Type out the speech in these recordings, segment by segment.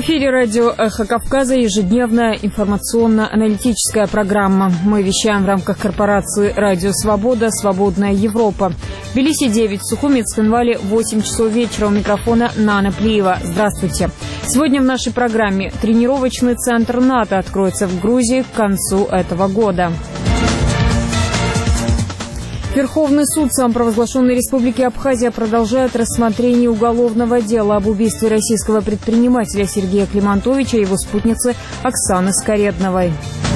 эфире радио «Эхо Кавказа» ежедневная информационно-аналитическая программа. Мы вещаем в рамках корпорации «Радио Свобода. Свободная Европа». В Тбилиси 9, в Сухуми, Цхинвале 8 часов вечера. У микрофона Нана Плиева. Здравствуйте. Сегодня в нашей программе тренировочный центр НАТО откроется в Грузии к концу этого года. Верховный суд самопровозглашенной Республики Абхазия продолжает рассмотрение уголовного дела об убийстве российского предпринимателя Сергея Климантовича и его спутницы Оксаны Скаредновой.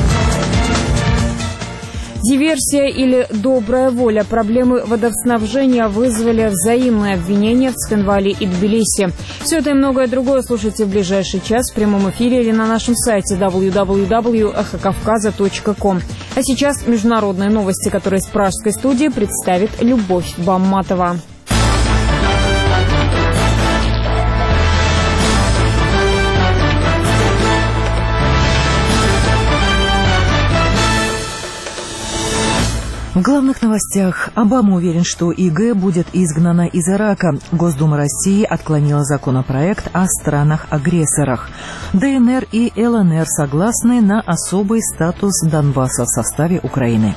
Диверсия или добрая воля. Проблемы водоснабжения вызвали взаимные обвинения в Цхинвале и Тбилиси. Все это и многое другое слушайте в ближайший час в прямом эфире или на нашем сайте www.эхокавказа.ком. А сейчас международные новости, которые из пражской студии представит Любовь Бамматова. В главных новостях. Обама уверен, что ИГ будет изгнана из Ирака. Госдума России отклонила законопроект о странах-агрессорах. ДНР и ЛНР согласны на особый статус Донбасса в составе Украины.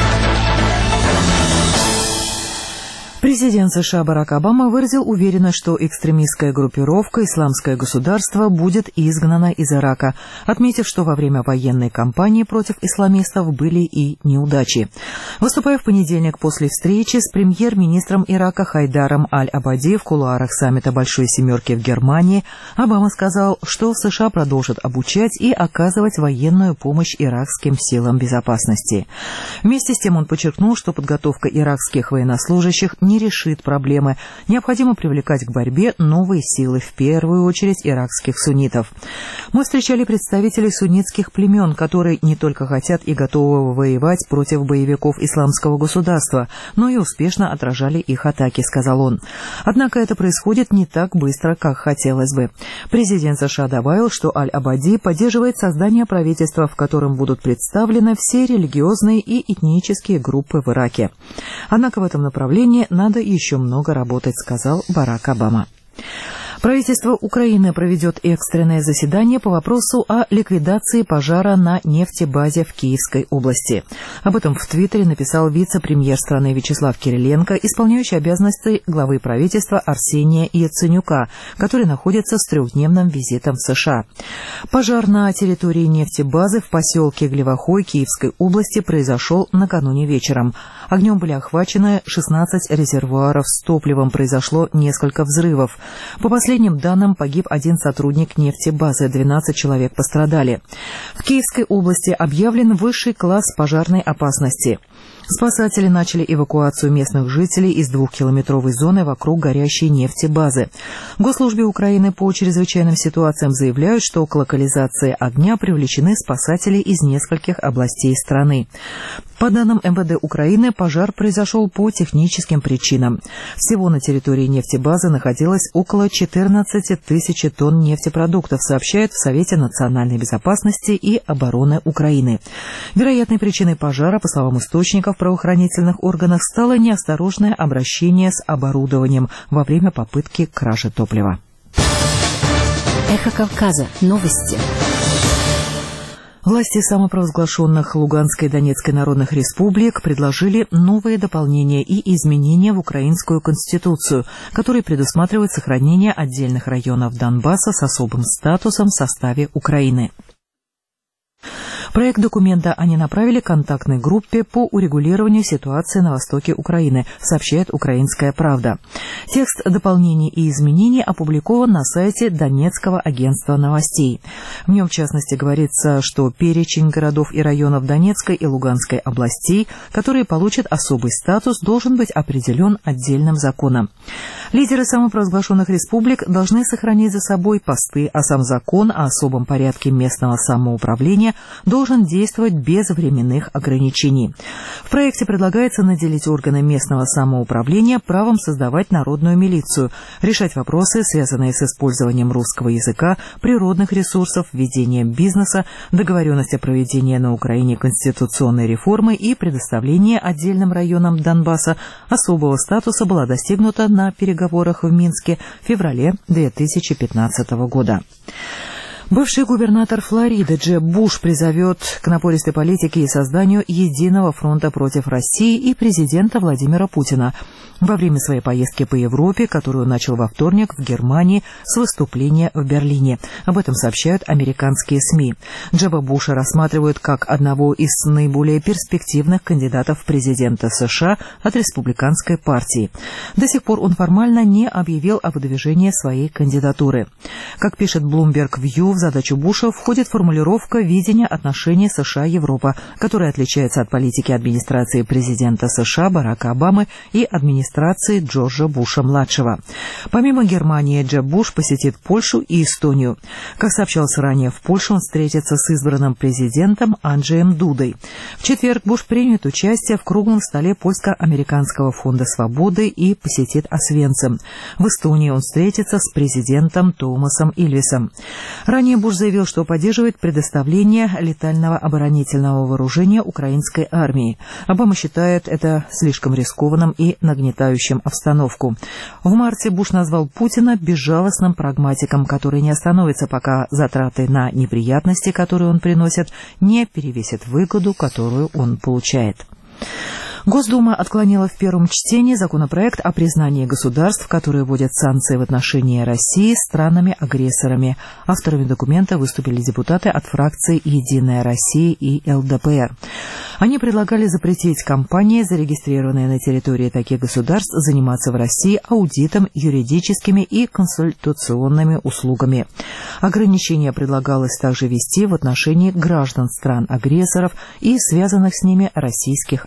Президент США Барак Обама выразил уверенность, что экстремистская группировка «Исламское государство» будет изгнана из Ирака, отметив, что во время военной кампании против исламистов были и неудачи. Выступая в понедельник после встречи с премьер-министром Ирака Хайдаром Аль-Абади в кулуарах саммита Большой Семерки в Германии, Обама сказал, что США продолжат обучать и оказывать военную помощь иракским силам безопасности. Вместе с тем он подчеркнул, что подготовка иракских военнослужащих не решит проблемы. Необходимо привлекать к борьбе новые силы, в первую очередь иракских суннитов. Мы встречали представителей суннитских племен, которые не только хотят и готовы воевать против боевиков Исламского государства, но и успешно отражали их атаки, сказал он. Однако это происходит не так быстро, как хотелось бы. Президент США добавил, что Аль-Абади поддерживает создание правительства, в котором будут представлены все религиозные и этнические группы в Ираке. Однако в этом направлении надо еще много работать, сказал Барак Обама. Правительство Украины проведет экстренное заседание по вопросу о ликвидации пожара на нефтебазе в Киевской области. Об этом в Твиттере написал вице-премьер страны Вячеслав Кириленко, исполняющий обязанности главы правительства Арсения Яценюка, который находится с трехдневным визитом в США. Пожар на территории нефтебазы в поселке Глевохой Киевской области произошел накануне вечером. Огнем были охвачены 16 резервуаров с топливом, произошло несколько взрывов. По последним данным, погиб один сотрудник нефтебазы, 12 человек пострадали. В Киевской области объявлен высший класс пожарной опасности. Спасатели начали эвакуацию местных жителей из 2-километровой зоны вокруг горящей нефтебазы. В Госслужбе Украины по чрезвычайным ситуациям заявляют, что к локализации огня привлечены спасатели из нескольких областей страны. По данным МВД Украины, пожар произошел по техническим причинам. Всего на территории нефтебазы находилось около 14 тысяч тонн нефтепродуктов, сообщают в Совете национальной безопасности и обороны Украины. Вероятной причиной пожара, по словам источников правоохранительных органов, стало неосторожное обращение с оборудованием во время попытки кражи топлива. Эхо Кавказа. Новости. Власти самопровозглашенных Луганской и Донецкой народных республик предложили новые дополнения и изменения в украинскую конституцию, которые предусматривают сохранение отдельных районов Донбасса с особым статусом в составе Украины. Проект документа они направили контактной группе по урегулированию ситуации на востоке Украины, сообщает «Украинская правда». Текст дополнений и изменений опубликован на сайте Донецкого агентства новостей. В нем, в частности, говорится, что перечень городов и районов Донецкой и Луганской областей, которые получат особый статус, должен быть определен отдельным законом. Лидеры самопровозглашенных республик должны сохранить за собой посты, а сам закон о особом порядке местного самоуправления должен действовать без временных ограничений. В проекте предлагается наделить органы местного самоуправления правом создавать народную милицию, решать вопросы, связанные с использованием русского языка, природных ресурсов, ведением бизнеса, договоренность о проведении на Украине конституционной реформы и предоставлении отдельным районам Донбасса особого статуса была достигнута на переговорах в Минске в феврале 2015 года. Бывший губернатор Флориды Джеб Буш призовет к напористой политике и созданию единого фронта против России и президента Владимира Путина во время своей поездки по Европе, которую начал во вторник в Германии с выступления в Берлине. Об этом сообщают американские СМИ. Джеба Буша рассматривают как одного из наиболее перспективных кандидатов в президента США от республиканской партии. До сих пор он формально не объявил о выдвижении своей кандидатуры. Как пишет Bloomberg View, в задачу Буша входит формулировка видения отношений США-Европа, которая отличается от политики администрации президента США Барака Обамы и администрации Джорджа Буша-младшего. Помимо Германии, Джеб Буш посетит Польшу и Эстонию. Как сообщалось ранее, в Польше он встретится с избранным президентом Анджеем Дудой. В четверг Буш примет участие в круглом столе Польско-американского фонда свободы и посетит Освенцим. В Эстонии он встретится с президентом Томасом Ильвесом. Ранее Буш заявил, что поддерживает предоставление летального оборонительного вооружения украинской армии. Обама считает это слишком рискованным и нагнетающим обстановку. В марте Буш назвал Путина безжалостным прагматиком, который не остановится, пока затраты на неприятности, которые он приносит, не перевесят выгоду, которую он получает. Госдума отклонила в первом чтении законопроект о признании государств, которые вводят санкции в отношении России, странами-агрессорами. Авторами документа выступили депутаты от фракций «Единая Россия» и ЛДПР. Они предлагали запретить компании, зарегистрированные на территории таких государств, заниматься в России аудитом, юридическими и консультационными услугами. Ограничения предлагалось также ввести в отношении граждан стран-агрессоров и связанных с ними российских